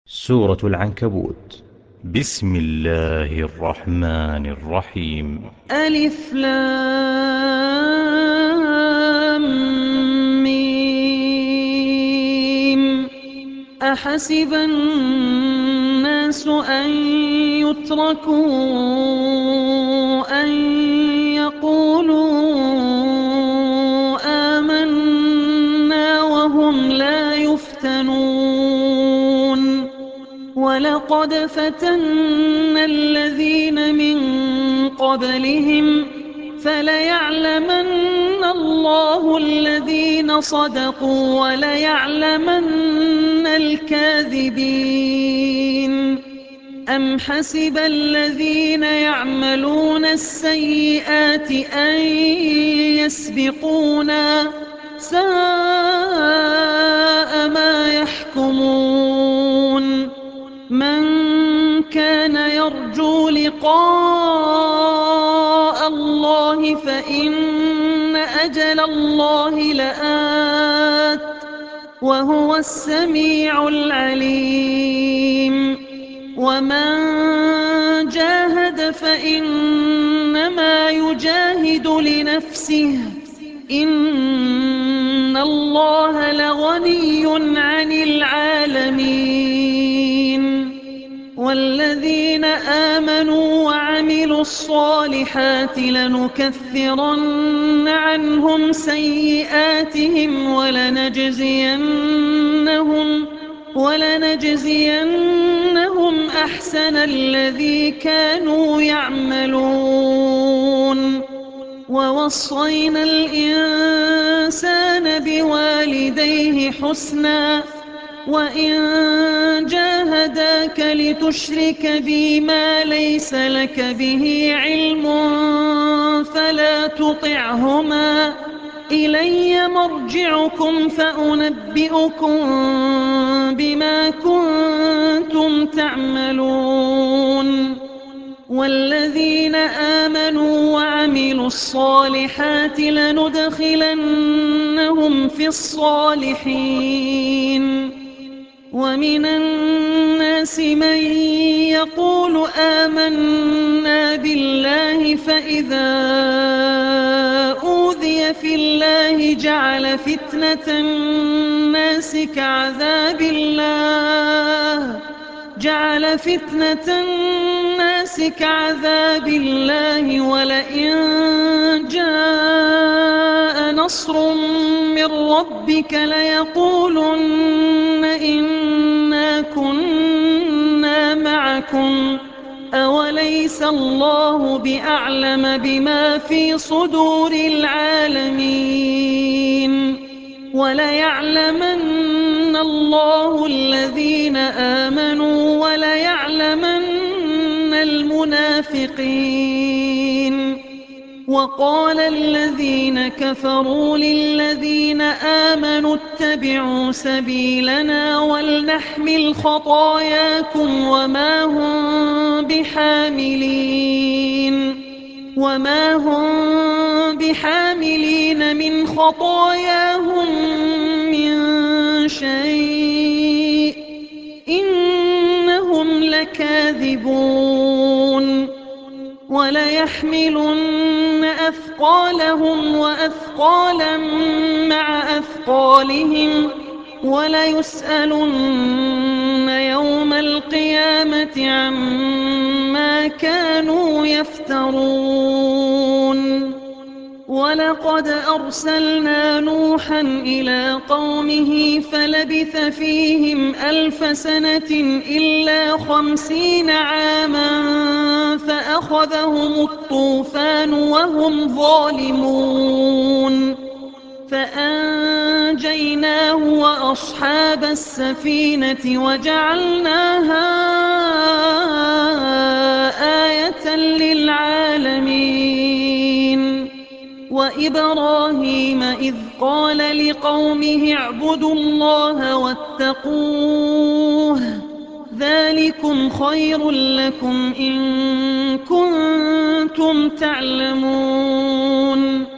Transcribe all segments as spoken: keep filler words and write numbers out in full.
سورة العنكبوت. بسم الله الرحمن الرحيم. ألف لام ميم. أحسب الناس أن يتركوا أن يقولوا آمنا وهم لا يفتنون ولقد فتنا الذين من قبلهم فليعلمن الله الذين صدقوا وليعلمن الكاذبين. أم حسب الذين يعملون السيئات أن يسبقونا ساء ما يحكمون. من كان يرجو لقاء الله فإن أجل الله لآت وهو السميع العليم. ومن جاهد فإنما يجاهد لنفسه إن الله لغني عن العالمين. والذين آمنوا وعملوا الصالحات لنكفرن عنهم سيئاتهم ولنجزينهم ولنجزينهم أحسن الذي كانوا يعملون. ووصينا الإنسان بوالديه حسنا وإن جاهداك لتشرك بي ما ليس لك به علم فلا تطعهما إلي مرجعكم فأنبئكم بما كنتم تعملون. والذين آمنوا وعملوا الصالحات لندخلنهم في الصالحين. ومن الناس من يقول آمنا بالله فإذا أوذي في الله جعل فتنة الناس كعذاب الله جعل فتنة الناس كعذاب الله ولئن جاء نصر من ربك ليقولن إنا كنا معكم أوليس الله بأعلم بما في صدور العالمين. وليعلمن الله الذين آمنوا وليعلمن المنافقين. وقال الذين كفروا للذين آمنوا اتبعوا سبيلنا ولنحمل خطاياكم وما هم بحاملين وما هم بحاملين من خطاياهم من شيء إنهم لكاذبون. وليحملن أثقالهم وأثقالا مع أثقالهم وليسألن يوم القيامة عما كانوا يفترون. ولقد أرسلنا نوحا إلى قومه فلبث فيهم ألف سنة إلا خمسين عاما فأخذهم الطوفان وهم ظالمون فأنجيناه وأصحاب السفينة وجعلناها آية للعالمين. وإبراهيم إذ قال لقومه اعبدوا الله واتقوه ذلكم خير لكم إن كنتم تعلمون.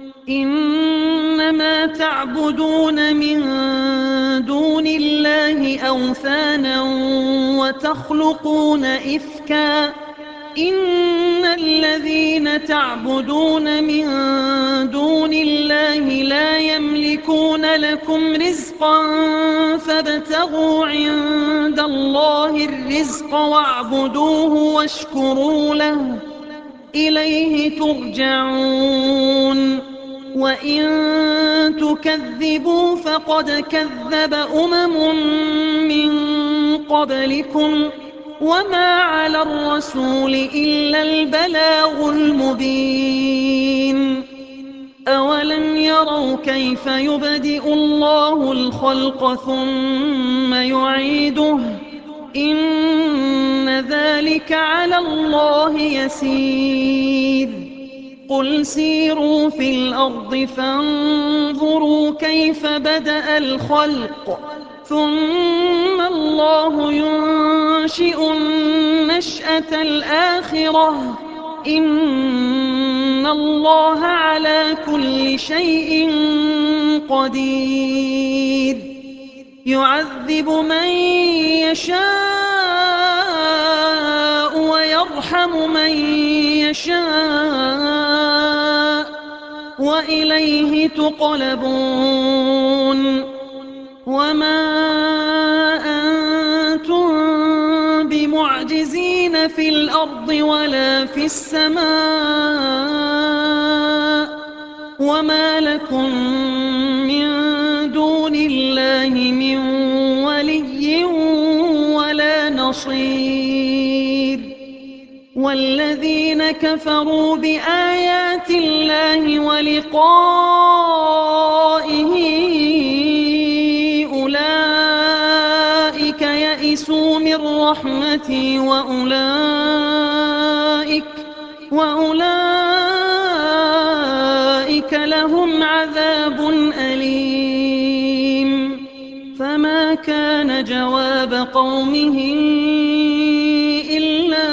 إنما تعبدون من دون الله أوثانا وتخلقون إفكا إن الذين تعبدون من دون الله لا يملكون لكم رزقا فابتغوا عند الله الرزق واعبدوه واشكروا له إليه ترجعون وإن تكذبوا فقد كذب أمم من قبلكم وما على الرسول إلا البلاغ المبين أولم يروا كيف يبدئ الله الخلق ثم يعيده إن ذلك على الله يسير قل سيروا في الأرض فانظروا كيف بدأ الخلق ثم الله ينشئ النشأة الآخرة إن الله على كل شيء قدير يعذب من يشاء ويرحم من يشاء وإليه تقلبون وما أنتم بمعجزين في الأرض ولا في السماء وما لكم من دون الله من ولي ولا نصير والذين كفروا بآيات الله ولقائه أولئك يئسوا من رحمتي وأولئك وأولئك لهم عذاب أليم فما كان جواب قومه إلا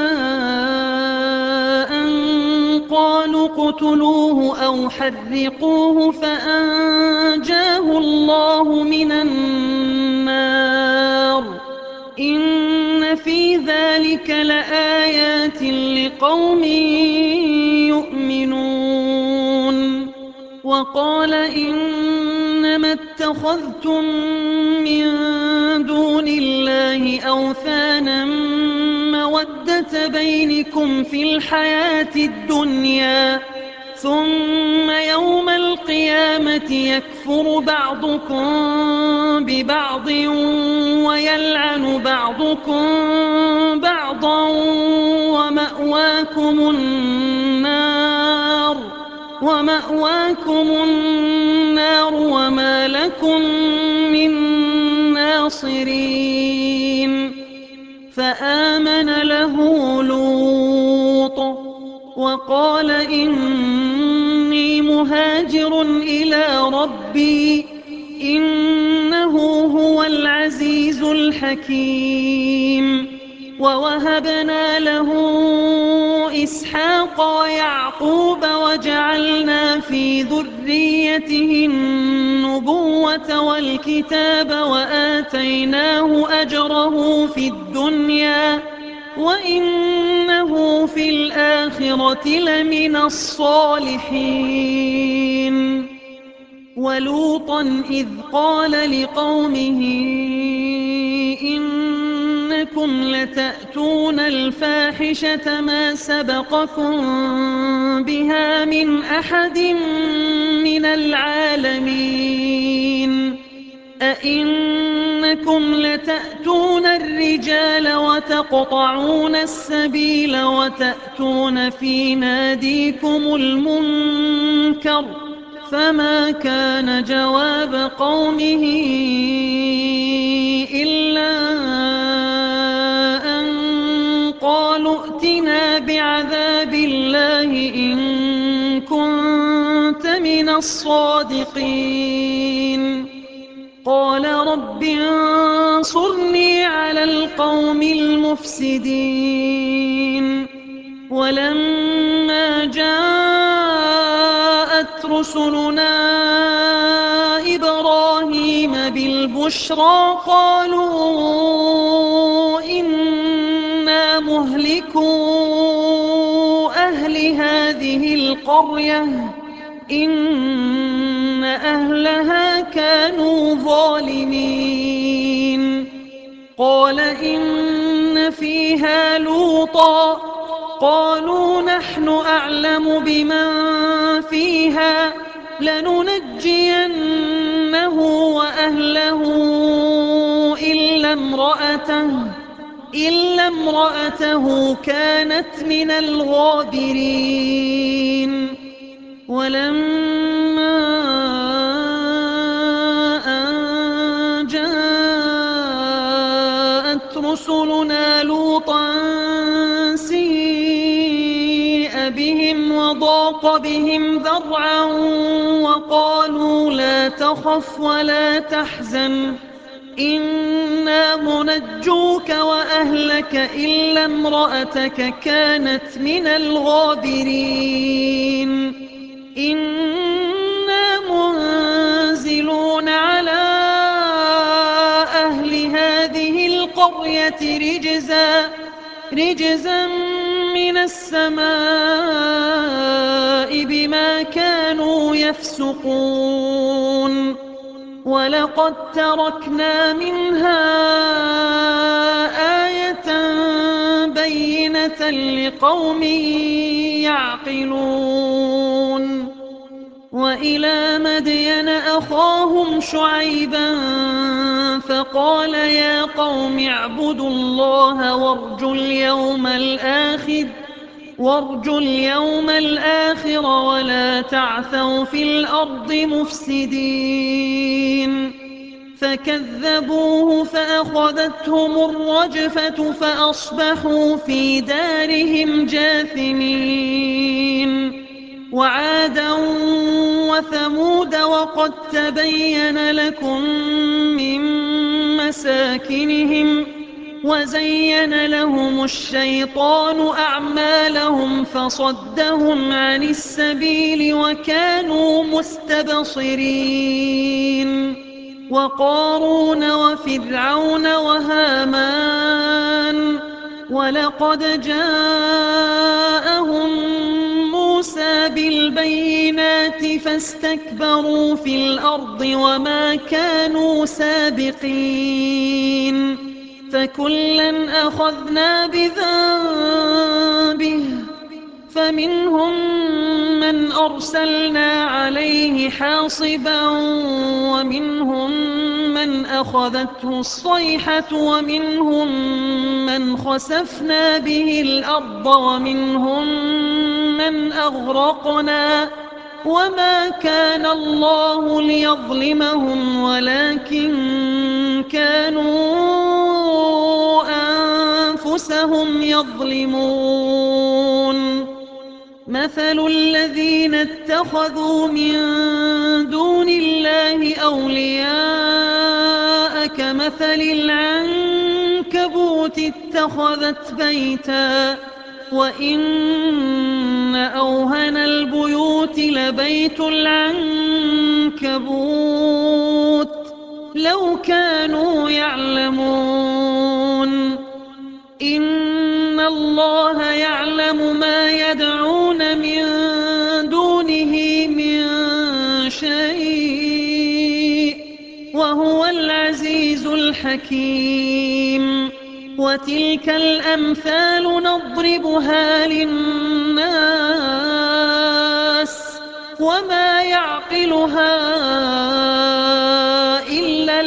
أن قالوا اقتلوه أو حرقوه فأنجاه الله من النار إن في ذلك لآيات لقوم يؤمنون وقال إنما اتخذتم من دون الله أوثانا مودة بينكم في الحياة الدنيا ثم يوم القيامة يكفر بعضكم ببعض ويلعن بعضكم بعضا ومأواكم النار ومأواكم النار وما لكم من ناصرين فآمن له لوط وقال إني مهاجر إلى ربي إنه هو العزيز الحكيم ووهبنا له إسحاق ويعقوب وجعلنا في ذريته النبوة والكتاب وآتيناه أجره في الدنيا وإنه في الآخرة لمن الصالحين ولوطا إذ قال لقومه إنكم لتأتون الفاحشة ما سبقكم بها من أحد من العالمين أئنكم لتأتون الرجال وتقطعون السبيل وتأتون في ناديكم المنكر فما كان جواب قومه إلا أن قالوا ائتنا بعذاب الله إن كنت من الصادقين قال رب انصرني على القوم المفسدين ولما جاءت رسلنا إبراهيم بالبشرى قالوا إن مهلكو أهل هذه القرية إن أهلها كانوا ظالمين قال إن فيها لوطا قالوا نحن أعلم بمن فيها لننجينه وأهله إلا امرأته إلا امرأته كانت من الغابرين ولما أن جاءت رسلنا لوطا سيء بهم وضاق بهم ذرعا وقالوا لا تخف ولا تحزن إنا منجوك وأهلك إلا امرأتك كانت من الغابرين إنا منزلون على أهل هذه القرية رجزا رجزا من السماء بما كانوا يفسقون ولقد تركنا منها آية بينة لقوم يعقلون وإلى مدين أخاهم شعيبا فقال يا قوم اعبدوا الله وارجوا اليوم الآخر وارجوا اليوم الآخر ولا تعثوا في الأرض مفسدين فكذبوه فأخذتهم الرجفة فأصبحوا في دارهم جاثمين وعادا وثمود وقد تبين لكم من مساكنهم وزين لهم الشيطان أعمالهم فصدهم عن السبيل وكانوا مستبصرين وقارون وفرعون وهامان ولقد جاءهم موسى بالبينات فاستكبروا في الأرض وما كانوا سابقين فكلا أخذنا بذنبه فمنهم من أرسلنا عليه حاصبا ومنهم من أخذته الصيحة ومنهم من خسفنا به الأرض ومنهم من أغرقنا وما كان الله ليظلمهم ولكن كانوا أنفسهم يظلمون مثل الذين اتخذوا من دون الله أولياء كمثل العنكبوت اتخذت بيتا وإن أوهن البيوت لبيت العنكبوت لو كانوا يعلمون إن الله يعلم ما يدعون من دونه من شيء وهو العزيز الحكيم وتلك الأمثال نضربها للناس وما يعقلها إلا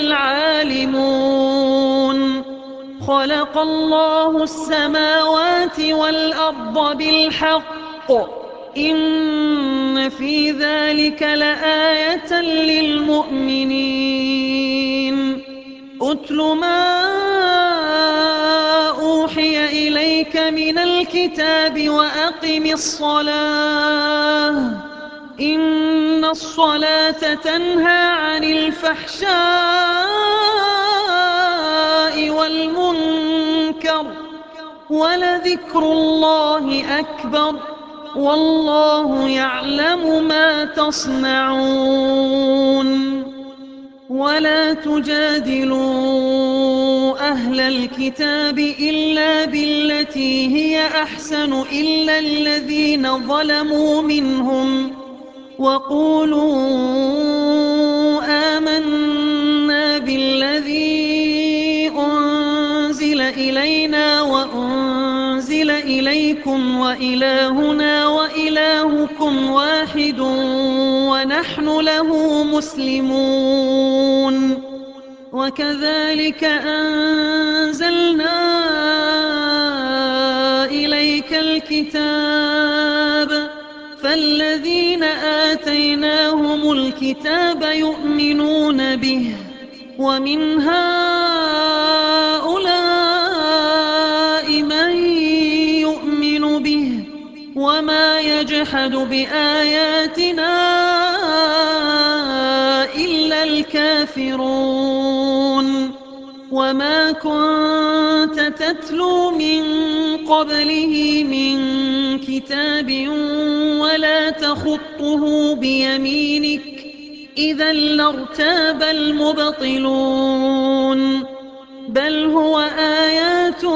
العالمون خلق الله السماوات والأرض بالحق إن في ذلك لآية للمؤمنين أتل ما أوحي إليك من الكتاب وأقم الصلاة إن الصلاة تنهى عن الفحشاء والمنكر ولذكر الله أكبر والله يعلم ما تصنعون ولا تجادلوا أهل الكتاب إلا بالتي هي أحسن إلا الذين ظلموا منهم وقولوا آمنا بالذي أنزل إلينا وأنزل إليكم وإلهنا وإلهكم واحد ونحن له مسلمون وكذلك أنزلنا إليك الكتاب فالذين آتيناهم الكتاب يؤمنون به ومن هؤلاء من يؤمن به وما يجحد بآياتنا إلا الكافرون وما كنت تتلو من قبله من كتاب ولا تخطه بيمينك إذا لارتاب المبطلون بل هو آيات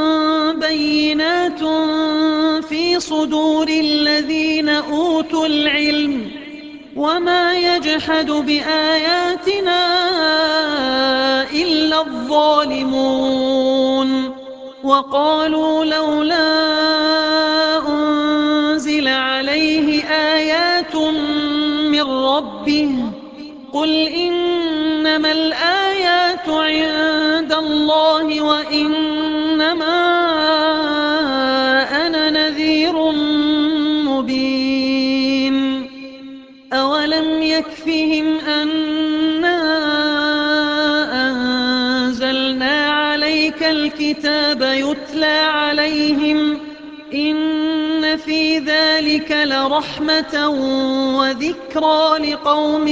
بينات في صدور الذين أوتوا العلم وما يجحد بآياتنا إلا الظالمون وقالوا لولا أنزل عليه آيات من ربه قل إنما الآيات عند الله وإنما أنا نذير مبين أولم يكفهم أنا أنزلنا عليك الكتاب يتلى عليهم إن في ذلك لرحمة وذكرى لقوم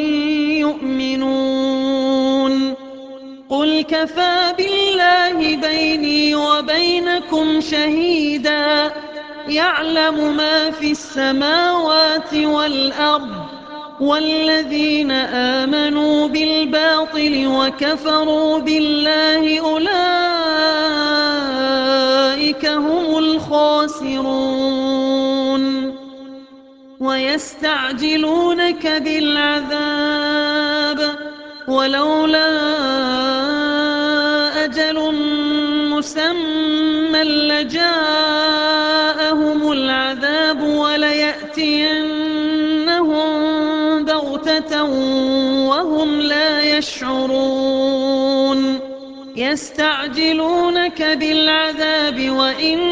يؤمنون قل كفى بالله بيني وبينكم شهيدا يعلم ما في السماوات والأرض والذين آمنوا بالباطل وكفروا بالله أولئك هم الخاسرون ويستعجلونك بالعذاب ولولا أجل مسمى لجاءهم العذاب وليأتينهم بغتة وهم لا يشعرون يستعجلونك بالعذاب وإن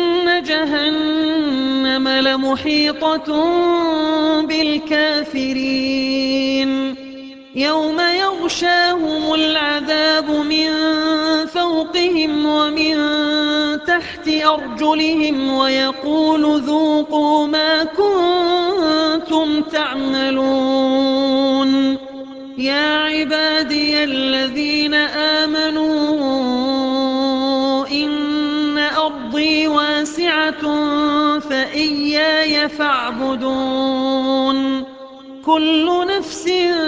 جهنم لمحيطة بالكافرين يوم يغشاهم العذاب من فوقهم ومن تحت أرجلهم ويقول ذوقوا ما كنتم تعملون يا عبادي الذين آمنوا إن أرضي واسعة فإياي فاعبدون كل نفس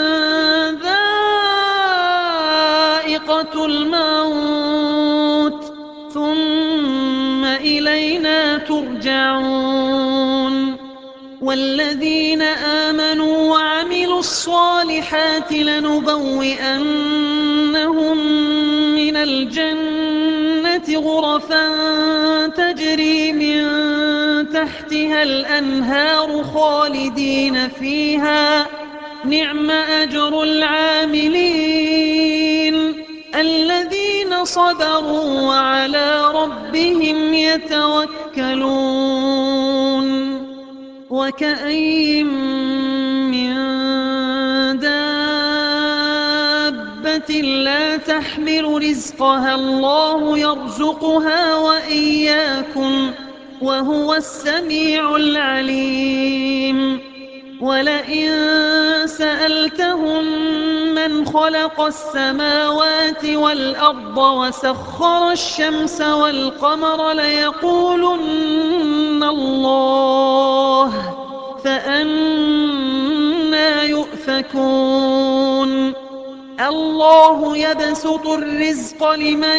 ذائقة الموت ثم إلينا ترجعون والذين آمنوا وعملوا الصالحات لنبوئنهم من الجنة غرفا تجري من تحتها الأنهار خالدين فيها نعم أجر العاملين الذين صبروا وعلى ربهم يتوكلون وكأين من دابة لا تحمل رزقها الله يرزقها وإياكم وهو السميع العليم ولئن سألتهم من خلق السماوات والأرض وسخر الشمس والقمر ليقولن الله فأنى يؤفكون الله يبسط الرزق لمن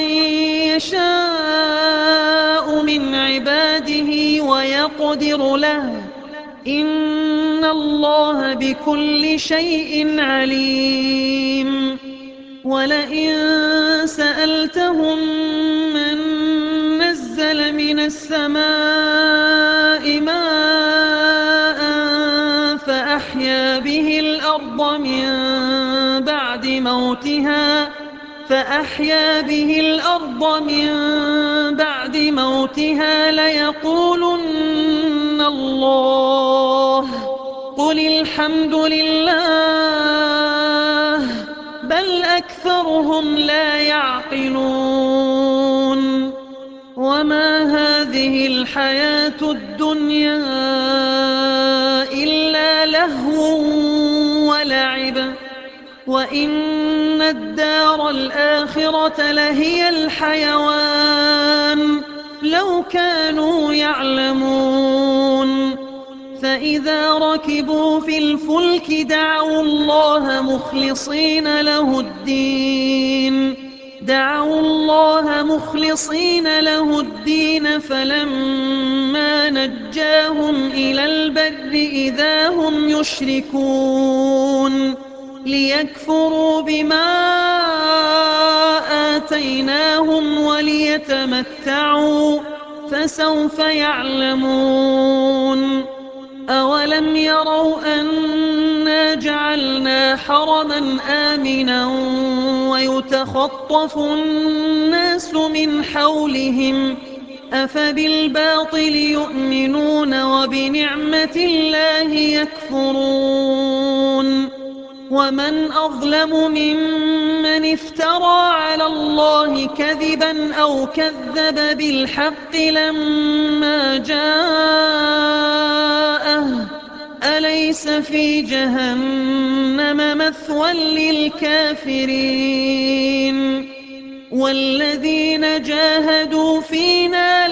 يشاء من عباده ويقدر له إن الله بكل شيء عليم ولئن سألتهم من نزل من السماء ماء فأحيا به الأرض من بعد موتها فأحيا به الأرض من بعد موتها ليقولن الله قل الحمد لله بل أكثرهم لا يعقلون وما هذه الحياة الدنيا إلا لهو ولعب وإن الدار الآخرة لهي الحيوان لو كانوا يعلمون فإذا ركبوا في الفلك دعوا الله مخلصين له الدين دعوا الله مخلصين له الدين فلما نجاهم إلى البر إذا هم يشركون ليكفروا بما آتيناهم وليتمتعوا فسوف يعلمون أولم يروا أنا جعلنا حرما آمنا ويتخطف الناس من حولهم أفبالباطل يؤمنون وبنعمة الله يكفرون ومن أظلم ممن افترى على الله كذبا أو كذب بالحق لما جاءه أليس في جهنم مثوى للكافرين والذين جاهدوا فينا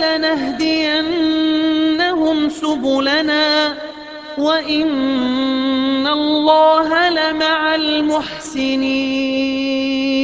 لنهدينهم سبلنا وإن الله لمع المحسنين